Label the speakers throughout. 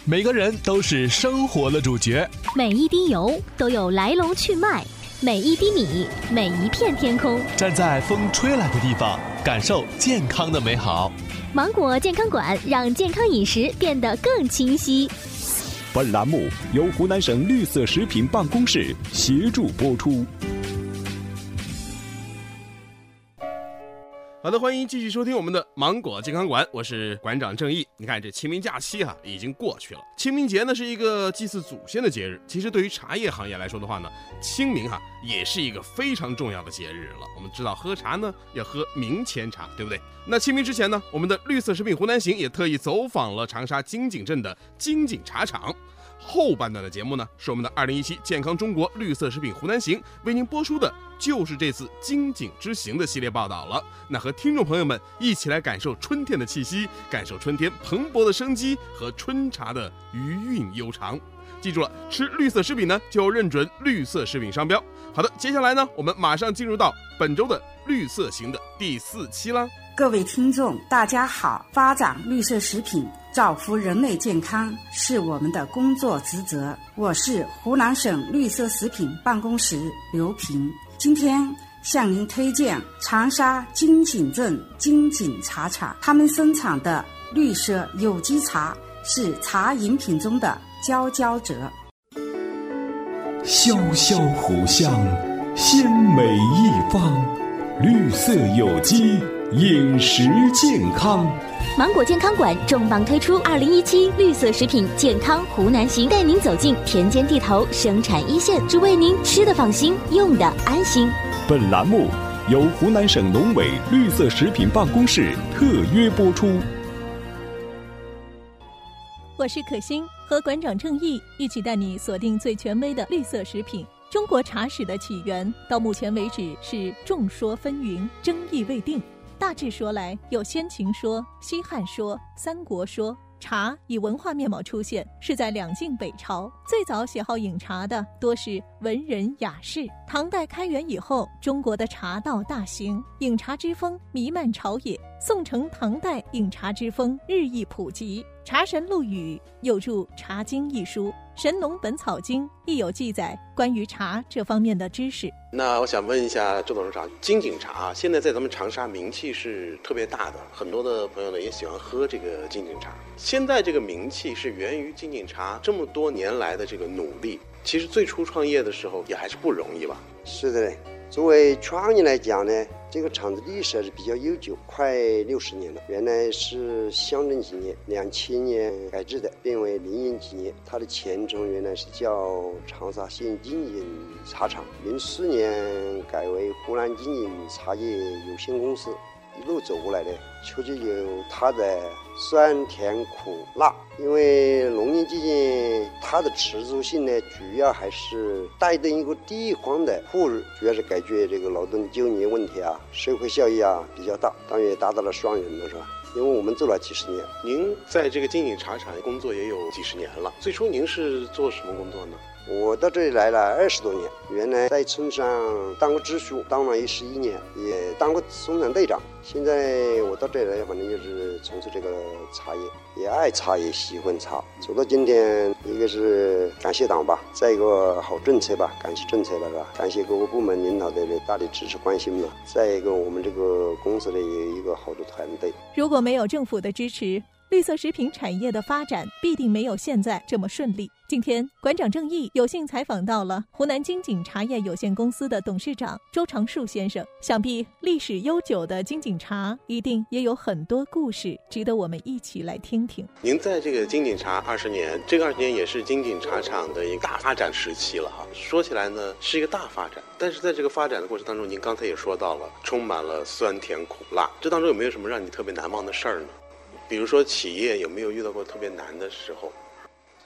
Speaker 1: 每个人都是生活的主角，
Speaker 2: 每一滴油都有来龙去脉，每一滴米，每一片天空。
Speaker 1: 站在风吹来的地方，感受健康的美好。
Speaker 2: 芒果健康馆让健康饮食变得更清晰。
Speaker 3: 本栏目由湖南省绿色食品办公室协助播出。
Speaker 4: 好的，欢迎继续收听我们的芒果健康馆，我是馆长郑毅。你看这清明假期已经过去了，清明节呢是一个祭祀祖先的节日。其实对于茶叶行业来说的话呢，清明也是一个非常重要的节日了。我们知道喝茶呢要喝明前茶，对不对？那清明之前呢，我们的绿色食品湖南行也特意走访了长沙金井镇的金井茶厂。后半段的节目呢，是我们的2017健康中国绿色食品湖南行为您播出的就是这次金井之行的系列报道了。那和听众朋友们一起来感受春天的气息，感受春天蓬勃的生机和春茶的余韵悠长。记住了，吃绿色食品呢就要认准绿色食品商标。好的，接下来呢，我们马上进入到本周的绿色行的第4期啦。
Speaker 5: 各位听众大家好，发展绿色食品，造福人类健康是我们的工作职责。我是湖南省绿色食品办公室刘平，今天向您推荐长沙金井镇金井茶厂，他们生产的绿色有机茶是茶饮品中的佼佼者。
Speaker 3: 潇潇湖香，鲜美一方，绿色有机，饮食健康。
Speaker 2: 芒果健康馆重磅推出2017绿色食品健康湖南行，带您走进田间地头，生产一线，只为您吃的放心，用的安心。
Speaker 3: 本栏目由湖南省农委绿色食品办公室特约播出。
Speaker 6: 我是可心，和馆长郑毅一起带你锁定最权威的绿色食品。中国茶史的起源到目前为止是众说纷纭，争议未定。大致说来，有先秦说、西汉说、三国说。茶以文化面貌出现是在两晋北朝，最早喜好饮茶的多是文人雅士。唐代开元以后，中国的茶道大行，饮茶之风弥漫朝野。宋承唐代饮茶之风日益普及。茶神陆羽有著《茶经》一书，《神农本草经》亦有记载关于茶这方面的知识。
Speaker 4: 那我想问一下周董事长，金井茶现在在咱们长沙名气是特别大的，很多的朋友呢也喜欢喝这个金井茶。现在这个名气是源于金井茶这么多年来的这个努力。其实最初创业的时候也还是不容易吧？
Speaker 7: 是的，作为创业来讲呢，这个厂子历史还是比较悠久，快60年了。原来是乡镇企业，2000年改制的，变为民营企业。它的前称原来是叫长沙县金井茶厂，04年改为湖南金井茶叶有限公司。一路走过来的，确实有它的酸甜苦辣。因为农业基金它的持续性呢，主要还是带动一个地方的富裕，主要是解决这个劳动就业问题社会效益比较大，当然也达到了双赢了，是吧？因为我们做了几十年。
Speaker 4: 您在这个金井茶厂工作也有几十年了，最初您是做什么工作呢？
Speaker 7: 我到这里来了20多年，原来在村上当过支书，当了11年，也当过生产队长。现在我到这里来，反正就是从事这个茶叶，也爱茶也喜欢茶。走到今天，一个是感谢党吧，再一个好政策吧，感谢政策了是吧？感谢各个部门领导的大力支持关心嘛。再一个，我们这个公司的有一个好的团队。
Speaker 6: 如果没有政府的支持，绿色食品产业的发展必定没有现在这么顺利。今天，馆长郑毅有幸采访到了湖南金井茶叶有限公司的董事长周长树先生。想必历史悠久的金井茶一定也有很多故事，值得我们一起来听听。
Speaker 4: 您在这个金井茶20年，这个20年也是金井茶厂的一个大发展时期了说起来呢，是一个大发展，但是在这个发展的过程当中，您刚才也说到了，充满了酸甜苦辣。这当中有没有什么让你特别难忘的事儿呢？比如说企业有没有遇到过特别难的时候？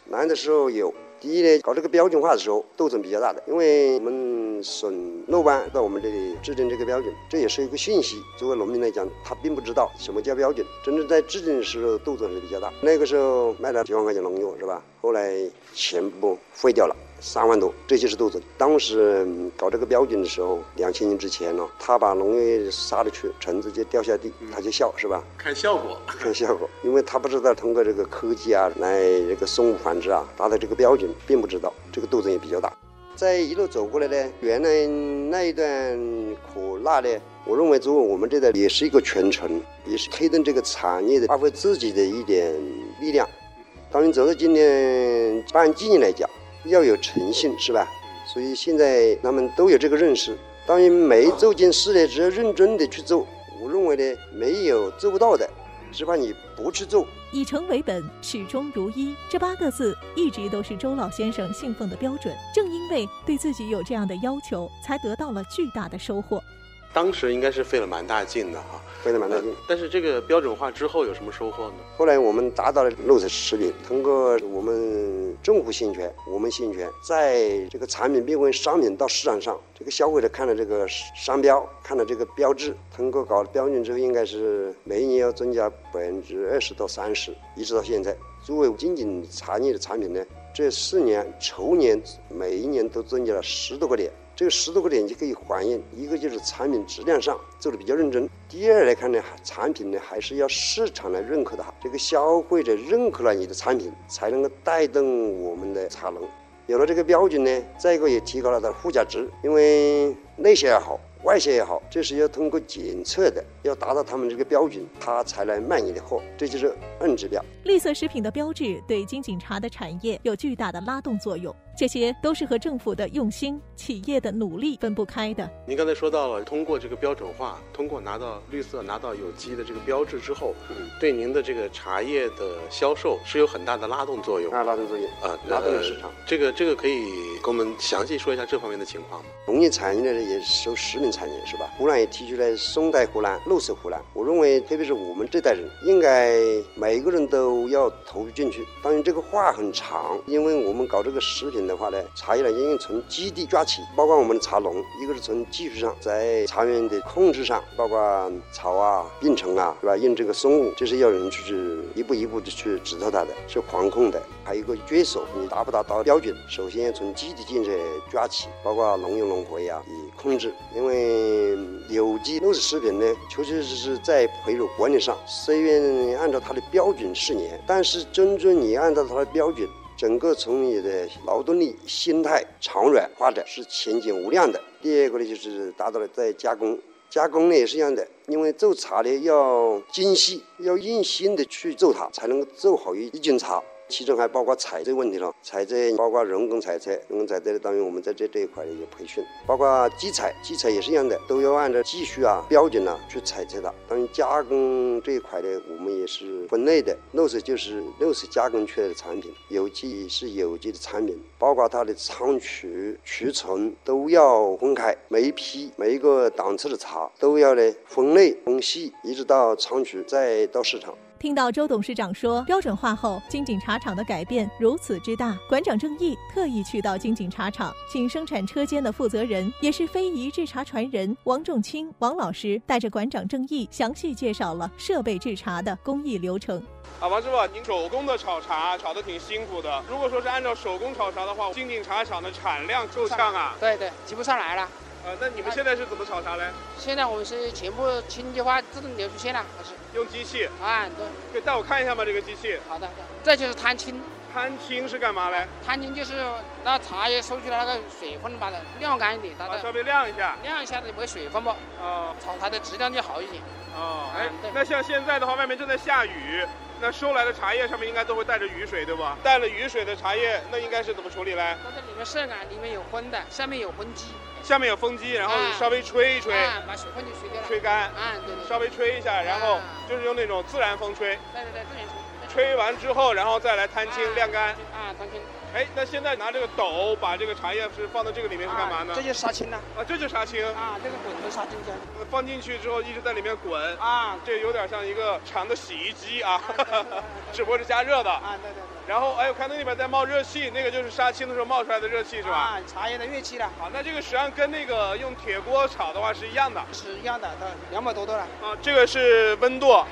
Speaker 7: 难的时候有。第一呢，搞这个标准化的时候斗争比较大的，因为我们省农办到我们这里制定这个标准，这也是一个讯息。作为农民来讲，他并不知道什么叫标准，真正在制定的时候斗争是比较大。那个时候卖了几万块钱农药是吧？后来全部废掉了。3万多，这就是斗争。当时搞这个标准的时候，2000年之前呢，他把农药撒了去，橙子就掉下地，他就笑是吧？
Speaker 4: 看效果，
Speaker 7: 看效果，因为他不知道通过这个科技啊，来这个生物繁殖啊，达到这个标准，并不知道，这个斗争也比较大。再一路走过来呢，原来那一段苦辣呢，我认为作为我们这代也是一个传承，也是推动这个产业的发挥自己的一点力量。当然走到今天办纪念来讲，要有诚信是吧？所以现在他们都有这个认识。当然每做件事呢，只要认真的去做，我认为呢，没有做不到的，只怕你不去做。
Speaker 6: 以诚为本，始终如一，这8个字一直都是周老先生信奉的标准。正因为对自己有这样的要求，才得到了巨大的收获。
Speaker 4: 当时应该是费了蛮大劲的哈，
Speaker 7: 费了蛮大劲。
Speaker 4: 但是这个标准化之后有什么收获呢？
Speaker 7: 后来我们达到了绿色食品，通过我们政府信权，我们信权，在这个产品变为商品到市场上，这个消费者看了这个商标，看了这个标志，通过搞标准之后，应该是每一年要增加20%到30%，一直到现在。作为精品茶叶的产品呢，这4年筹年每一年都增加了10多个点。这个10多个点就可以还原，一个就是产品质量上做的比较认真，第二来看呢，产品呢还是要市场来认可的好，这个消费者认可了你的产品，才能够带动我们的茶农。有了这个标准呢，再一个也提高了它的附加值，因为内销也好，外销也好，这是要通过检测的，要达到他们这个标准，它才来卖你的货，这就是硬指标。
Speaker 6: 绿色食品的标志对金井茶的产业有巨大的拉动作用，这些都是和政府的用心、企业的努力分不开的。
Speaker 4: 您刚才说到了，通过这个标准化，通过拿到绿色、拿到有机的这个标志之后，对您的这个茶叶的销售是有很大的拉动作用。
Speaker 7: 拉动作用拉动了市场。
Speaker 4: 这个可以跟我们详细说一下这方面的情况吗？
Speaker 7: 农业产业呢也是食品产业是吧？湖南也提出来松代湖南、绿色湖南，我认为特别是我们这代人，应该每一个人都要投入进去。当然这个话很长，因为我们搞这个食品的话呢，茶叶呢应该从基地抓起，包括我们的茶农，一个是从技术上，在茶园的控制上，包括草啊、病虫啊，对吧？用这个生物，这是要人去一步一步的去指导它的，是防控的。还有一个追索，你达不达到标准，首先要从基地建设抓起，包括农药农肥啊，以控制。因为有机绿色食品呢，确实是在培育管理上，虽然按照它的标准4年，但是真正你按照它的标准，整个从你的劳动力、心态、长远发展是前景无量的。第二个呢，就是达到了在加工。加工呢也是一样的，因为做茶呢要精细，要用心的去做它，才能够做好一斤茶。其中还包括采摘问题了，采摘包括人工采摘，人工采摘的当然我们在这一块也培训，包括机采也是一样的，都要按照技术啊、标准啊去采摘它。当然加工这一块呢，我们也是分类的，绿色就是绿色加工出来的产品，有机是有机的产品，包括它的仓储、储存都要分开，每一批每一个档次的茶都要呢分类分细，一直到仓储再到市场。
Speaker 6: 听到周董事长说标准化后金井茶厂的改变如此之大，馆长郑毅特意去到金井茶厂，请生产车间的负责人，也是非遗制茶传人王仲清王老师带着馆长郑毅详细介绍了设备制茶的工艺流程。
Speaker 8: 王师傅，您手工的炒茶炒得挺辛苦的，如果说是按照手工炒茶的话，金井茶厂的产量够呛啊。
Speaker 9: 对，挤不上来了。
Speaker 8: 那你们现在是怎么炒茶嘞？
Speaker 9: 现在我们是全部清洁化自动流出线了，还是
Speaker 8: 用机器？
Speaker 9: 对。
Speaker 8: 可以带我看一下吗？这个机器？
Speaker 9: 好的。这就是摊青。
Speaker 8: 摊青是干嘛嘞？
Speaker 9: 摊青就是让茶叶收取了那个水分，把它晾干一点，
Speaker 8: 稍微晾一下，
Speaker 9: 就没水分不？炒茶的质量就好一点。
Speaker 8: 那像现在的话，外面正在下雨，那收来的茶叶上面应该都会带着雨水，对吧？带了雨水的茶叶，那应该是怎么处理嘞？
Speaker 9: 它这里面渗啊，里面有风的，下面有风机。
Speaker 8: 下面有风机，然后稍微吹一吹，
Speaker 9: 把水分就吹掉了，
Speaker 8: 吹干，
Speaker 9: 对，
Speaker 8: 稍微吹一下，然后就是用那种自然风吹，
Speaker 9: 对，自然吹。
Speaker 8: 吹完之后，然后再来摊青晾干，
Speaker 9: 摊青。
Speaker 8: 哎，那现在拿这个斗把这个茶叶是放到这个里面是干嘛呢？
Speaker 9: 这就是杀青了。
Speaker 8: 啊，这就是杀青
Speaker 9: 啊，这个滚都杀青去。
Speaker 8: 放进去之后一直在里面滚
Speaker 9: 啊，
Speaker 8: 这有点像一个长的洗衣机啊，只不过是加热的
Speaker 9: 啊，对。
Speaker 8: 然后哎，我看那里边在冒热气，那个就是杀青的时候冒出来的热气是吧？
Speaker 9: 啊，茶叶的乐器了。
Speaker 8: 啊，那这个实际上跟那个用铁锅炒的话是一样的。
Speaker 9: 是一样的，200多度了。
Speaker 8: 啊，这个是温度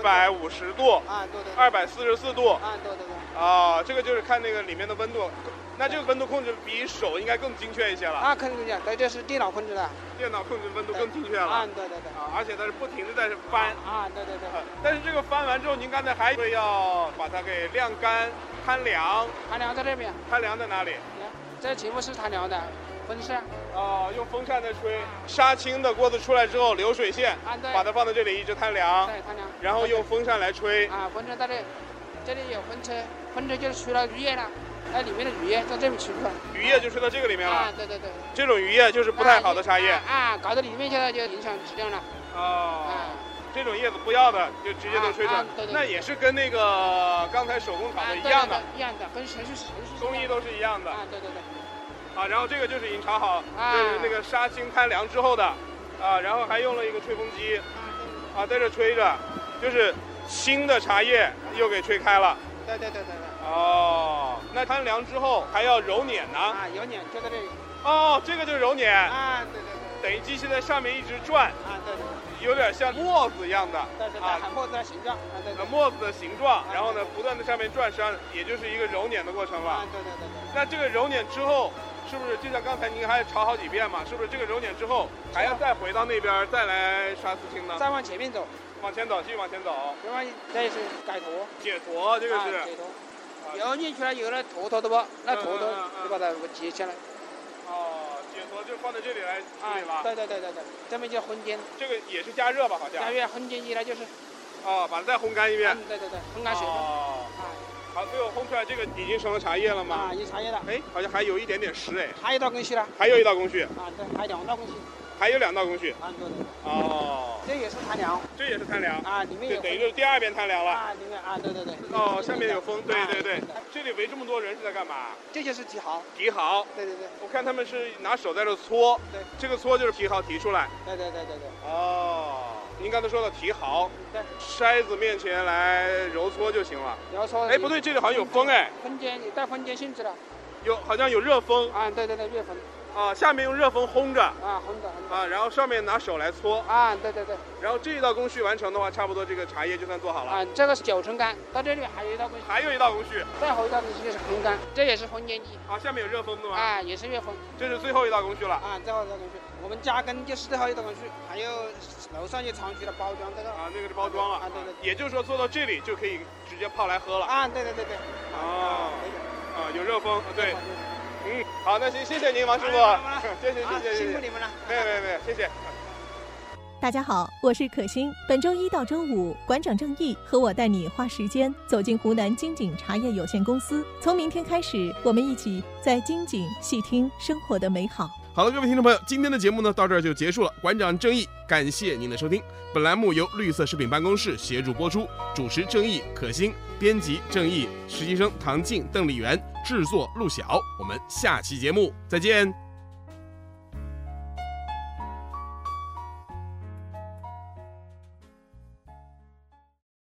Speaker 8: 250度。
Speaker 9: 啊，对。
Speaker 8: 244度。
Speaker 9: 啊，对。
Speaker 8: 啊，这个就是看那个里面的温度。那这个温度控制比手应该更精确一些了。
Speaker 9: 啊，更精确，对，这是电脑控制的。
Speaker 8: 电脑控制温度更精确了。
Speaker 9: 啊，对。
Speaker 8: 啊，而且它是不停的在翻。
Speaker 9: 啊，对。
Speaker 8: 但是这个翻完之后，您刚才还会要把它给晾干、摊凉。
Speaker 9: 摊凉在这边。
Speaker 8: 摊凉在哪里？
Speaker 9: 这全部是摊凉的，风扇。
Speaker 8: 哦，用风扇在吹。杀青的锅子出来之后，流水线，
Speaker 9: 对，
Speaker 8: 把它放在这里一直摊凉。
Speaker 9: 对，摊凉。
Speaker 8: 然后用风扇来吹。
Speaker 9: 啊，风扇在这里有风车，风车就是吹了余液了。那里面的余液在这边吹出来，
Speaker 8: 余液就吹到这个里面了。
Speaker 9: 啊，对。
Speaker 8: 这种余液就是不太好的茶叶。
Speaker 9: 啊，搞到里面去了就影响质量了。
Speaker 8: 哦。这种叶子不要的就直接都吹出来。
Speaker 9: 对。
Speaker 8: 那也是跟那个刚才手工炒的一样的。
Speaker 9: 一样的，跟程序
Speaker 8: 工艺都是一样的。
Speaker 9: 啊，对。
Speaker 8: 啊，然后这个就是已经炒好，就是那个杀青摊凉之后的，啊，然后还用了一个吹风机，啊，在这吹着，就是新的茶叶又给吹开了。
Speaker 9: 对。
Speaker 8: 哦，那摊凉之后还要揉捻呢？
Speaker 9: 啊，揉捻就在这里。
Speaker 8: 哦，这个就是揉捻。
Speaker 9: 啊，对。
Speaker 8: 等于机器在上面一直转。
Speaker 9: 啊，对。
Speaker 8: 有点像磨子一样的。
Speaker 9: 对，喊磨子的形状。啊，对。
Speaker 8: 磨子的形状，然后呢，不断的上面转，实际上也就是一个揉捻的过程了。
Speaker 9: 啊，对。
Speaker 8: 那这个揉捻之后，是不是就像刚才您还炒好几遍嘛？是不是这个揉捻之后还要再回到那边再来杀丝青呢？
Speaker 9: 再往前面走。
Speaker 8: 往前走，继续往前走。
Speaker 9: 这是改坨。
Speaker 8: 解坨，这个是。
Speaker 9: 解坨。揉进去了，有了坨坨的不？那坨坨就把它解下来。
Speaker 8: 哦，解坨就放在这里来处理了。
Speaker 9: 对。这边叫烘煎。
Speaker 8: 这个也是加热吧？好像。
Speaker 9: 加热烘煎一来就是。
Speaker 8: 哦，把它再烘干一遍。
Speaker 9: 对，烘干水分。
Speaker 8: 哦。好，最后烘出来这个已经成了茶叶了吗？
Speaker 9: 啊，有茶叶了。
Speaker 8: 哎，好像还有一点点湿哎。
Speaker 9: 还有一道工序了。
Speaker 8: 还有一道工序。
Speaker 9: 啊，对，还有2道工序。
Speaker 8: 还有2道工序。
Speaker 9: 啊，对。
Speaker 8: 哦。
Speaker 9: 这也是摊凉。
Speaker 8: 这也是摊凉。
Speaker 9: 啊，里面有。
Speaker 8: 等于就是第2遍摊凉了。
Speaker 9: 啊，里面啊，对。
Speaker 8: 哦，下面有风，对。这里围这么多人是在干嘛？
Speaker 9: 这就是提毫。
Speaker 8: 提毫。
Speaker 9: 对。
Speaker 8: 我看他们是拿手在这搓。
Speaker 9: 对。
Speaker 8: 这个搓就是提毫提出来。
Speaker 9: 对。
Speaker 8: 哦。您刚才说的提毫，
Speaker 9: 对，
Speaker 8: 筛子面前来揉搓就行了。
Speaker 9: 揉搓。
Speaker 8: 哎，不对，这里好像有风哎。
Speaker 9: 风煎，带风煎性质的。
Speaker 8: 好像有热风。
Speaker 9: 啊，对，热风。
Speaker 8: 啊，下面用热风烘着。
Speaker 9: 啊，烘着。
Speaker 8: 啊，然后上面拿手来搓。
Speaker 9: 啊，对。
Speaker 8: 然后这一道工序完成的话，差不多这个茶叶就算做好了。
Speaker 9: 啊，这个是9成干，到这里还有一道工序。
Speaker 8: 还有一道工序。
Speaker 9: 再后一道工序就是烘干，这也是烘煎机。
Speaker 8: 啊，下面有热风的吗？
Speaker 9: 啊，也是热风。
Speaker 8: 这是最后一道工序了。
Speaker 9: 啊，最后一道工序。我们加工就是最后一道工序，还有楼上有长期的包装这个。
Speaker 8: 啊，那个是包装了。
Speaker 9: 啊，对。
Speaker 8: 也就是说做到这里就可以直接泡来喝了。
Speaker 9: 啊，对。
Speaker 8: 哦。啊，有热风，对。好，那行，谢谢您，王师傅，谢谢，
Speaker 9: 辛苦你们了。
Speaker 8: 没有，谢谢。
Speaker 6: 大家好，我是可心。本周1到周5，馆长郑毅和我带你花时间走进湖南金井茶叶有限公司。从明天开始，我们一起在金井细听生活的美好。
Speaker 4: 好了，各位听众朋友，今天的节目呢到这儿就结束了。馆长郑毅，感谢您的收听。本栏目由绿色食品办公室协助播出，主持郑毅、可心，编辑郑毅，实习生唐静、邓丽媛，制作陆晓。我们下期节目再见。